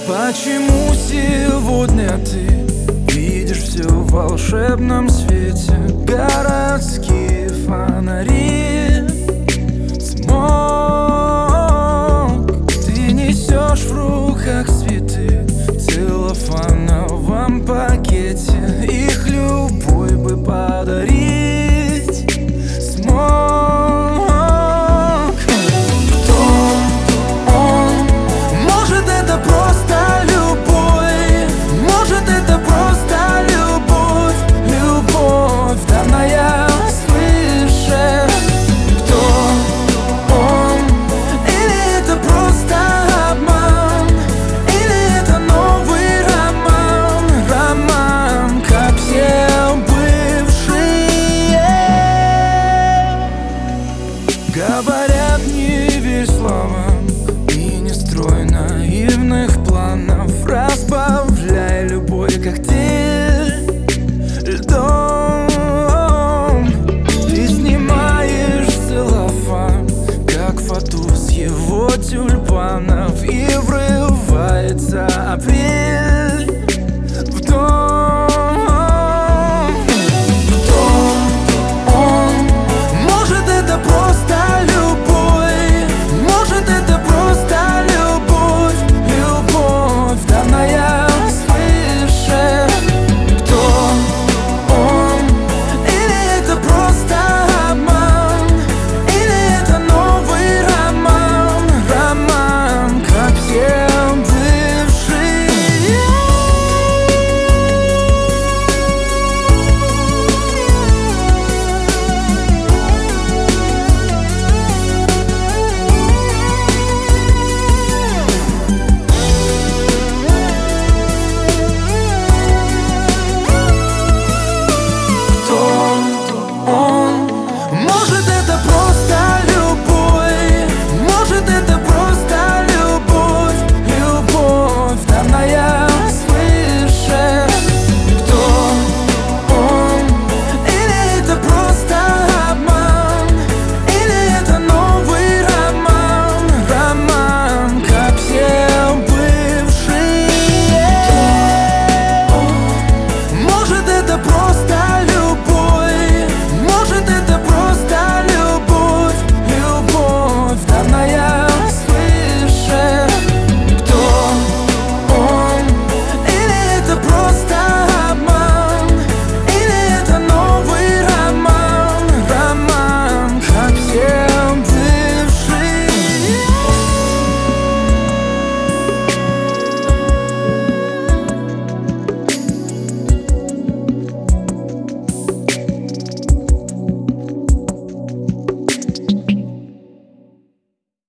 Почему сегодня ты видишь все в волшебном свете? Городские фонари, смог. Ты несешь в руках цветы в целлофановом пакете. Их любой бы подарить смог. Кто он? Может, это просто любовь, может, это просто любовь, любовь данная свыше. Кто он? Или это просто обман, или это новый роман, роман, как все бывшие. Говорят, не верь словам,